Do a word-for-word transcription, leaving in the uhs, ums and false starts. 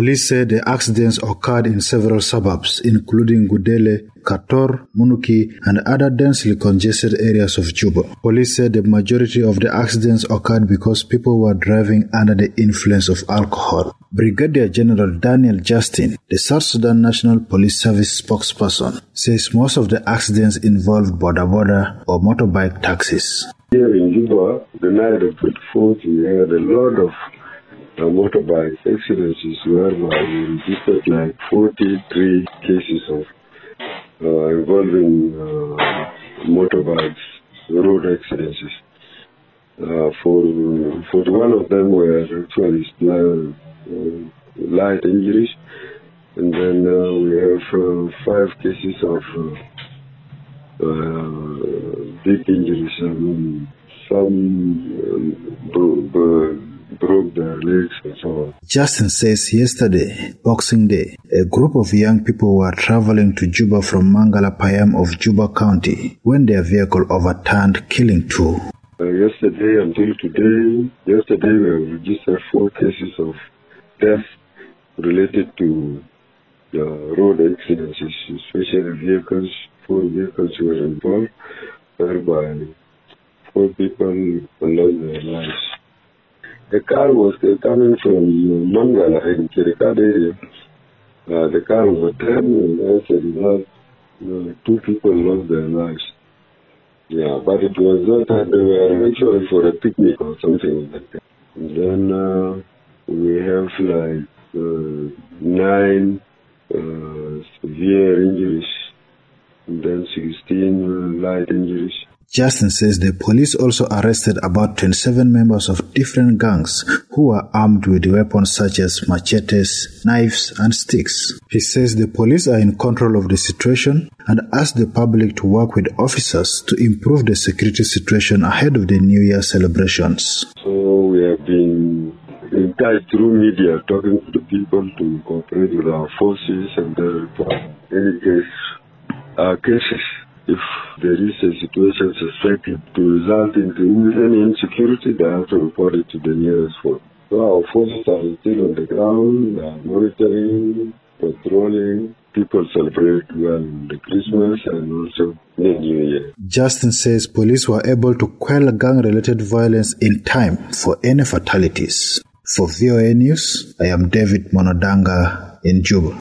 Police said the accidents occurred in several suburbs, including Gudele, Kator, Munuki, and other densely congested areas of Juba. Police said the majority of the accidents occurred because people were driving under the influence of alcohol. Brigadier General Daniel Justin, the South Sudan National Police Service spokesperson, says most of the accidents involved border border or motorbike taxis. Here in Juba, the night of the fourth, we had a lot of uh, motorbike accidents whereby we registered like forty-three cases of uh, involving uh, motorbikes, road accidents. Uh, for forty-one of them were actually uh, uh, light injuries, and then uh, we have uh, five cases of uh, uh, big injuries. I mean, some um, bro- bro- broke their legs and so on. Justin says yesterday, Boxing Day, a group of young people were traveling to Juba from Mangala Payam of Juba County when their vehicle overturned, killing two. Uh, yesterday until today, yesterday we have registered four cases of death related to uh, road accidents, especially vehicles. Four vehicles were involved, whereby four people lost their lives. The car was uh, coming from Mangala in Kirikad area. Uh, the car was overturned, and as a result, uh, two people lost their lives. Yeah, but it was not that they were actually for a picnic or something like that. And then uh, we have like uh, nine uh, severe injuries, and then sixteen uh, light injuries. Justin says the police also arrested about twenty-seven members of different gangs who were armed with weapons such as machetes, knives, and sticks. He says the police are in control of the situation and asked the public to work with officers to improve the security situation ahead of the New Year celebrations. So we have been in touch through media, talking to the people to cooperate with our forces and then report any case, uh, cases. If there is a situation suspected to result in any insecurity, they have to report it to the nearest force. So our forces are still on the ground, they are monitoring, patrolling. People celebrate well the Christmas and also the New Year. Justin says police were able to quell gang-related violence in time for any fatalities. For V O A News, I am David Monodanga in Juba.